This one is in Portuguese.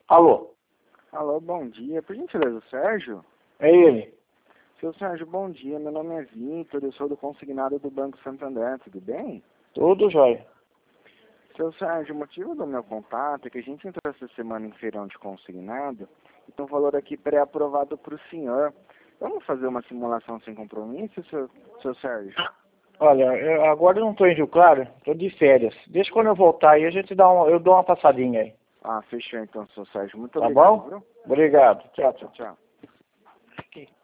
Alô, Alô, bom dia. Por gentileza, Sérgio? é ele. Seu Sérgio, bom dia. Meu nome é Vitor, eu sou do consignado do Banco Santander, tudo bem? Tudo jóia. Seu Sérgio, o motivo do meu contato é que a gente entrou essa semana em feirão de consignado e tem um valor aqui pré-aprovado para o senhor. Vamos fazer uma simulação sem compromisso, seu Sérgio? Olha, agora eu não estou em Rio Claro, estou de férias. Deixa quando eu voltar aí, eu dou uma passadinha aí. Ah, fechou então, seu Sérgio. Muito Tá obrigado, bom? viu? Obrigado. Tchau, Tchau, tchau. tchau.